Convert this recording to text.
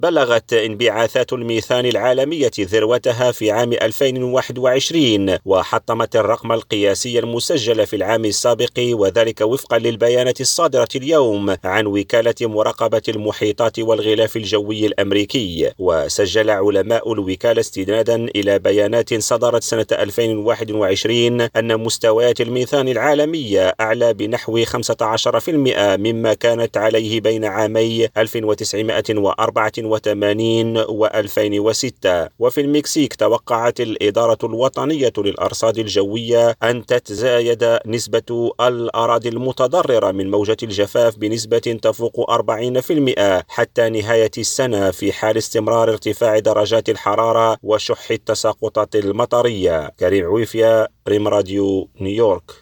بلغت انبعاثات الميثان العالمية ذروتها في عام 2021 وحطمت الرقم القياسي المسجل في العام السابق، وذلك وفقا للبيانات الصادرة اليوم عن وكالة مراقبة المحيطات والغلاف الجوي الأمريكي. وسجل علماء الوكالة استنادا إلى بيانات صدرت سنة 2021 أن مستويات الميثان العالمية أعلى بنحو 15% مما كانت عليه بين عامي 1984 و2006. وفي المكسيك توقعت الإدارة الوطنية للأرصاد الجوية أن تتزايد نسبة الأراضي المتضررة من موجة الجفاف بنسبة تفوق 40% حتى نهاية السنة، في حال استمرار ارتفاع درجات الحرارة وشح التساقطات المطرية. كريم عويفية، ريم راديو، نيويورك.